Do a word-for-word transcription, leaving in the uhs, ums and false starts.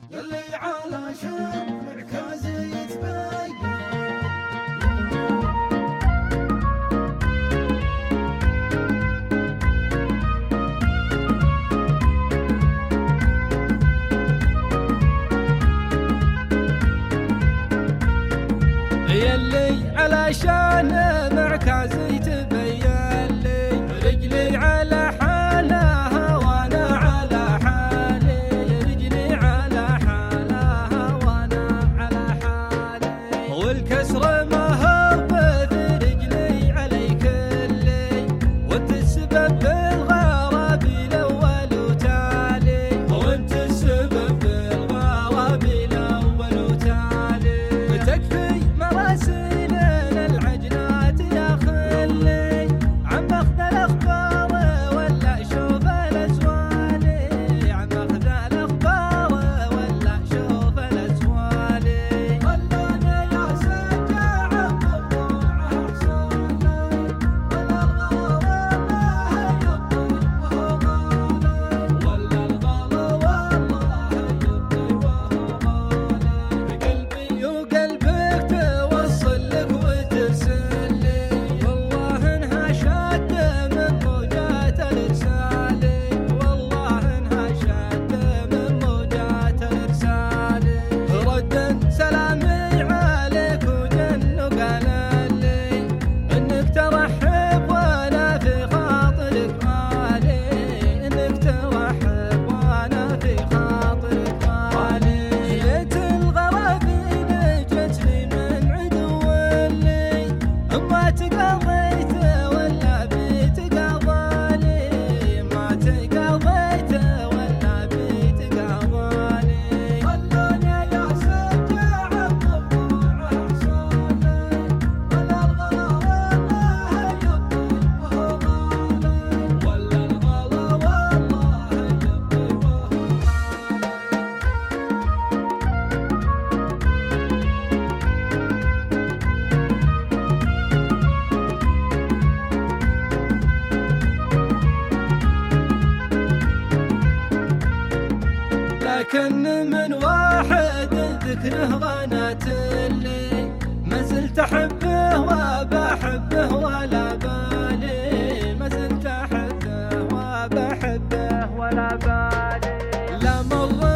اللي علشان مركزي يتبين. يلي علشان مركزي تبين لي، رجلي على حالها وانا على حالي، رجلي على حالها وانا على حالي، والكسر ما هو في رجلي علي كلي، وانت السبب بالغراب الاول وتالي، وانت السبب بالغراب الاول وتالي، تكفي مراسيلنا العجنات يا خلي، عم اخذ الاخبار ولا شوف الاسوالي، عم اخذ الاخبار ولا شوف الاسوالي، خلاني يا سجاع مطلوع حصاني، ولا الغلا والله يبطي وهو غالي، ولا الغلا والله يبطي وهو غالي، قلبي وقلبك توصل لك وترسل لي، والله انها شاده من موجات الارسالي، والله انها شاده من موجات الارسالي، رد سلامي عليك وجن وقال لي انك ترحب وانا في خاطرك غالي، انك ترحب وانا في خاطرك غالي، جيت الغرابين جت لي من عدو لي، ما تقضيت ولا بتقضالي، ما تقضيت ولا بتقضالي، خلاني يا سجاع مطلوع حصاني، ولا الغلا والله يبطي وهو غالي، ولا الغلا والله يبطي وهو لكن من واحد ذكره غنت لي، ما زلت احبه وبحبه ولا بالي، ما زلت احبه وبحبه ولا بالي، لا مر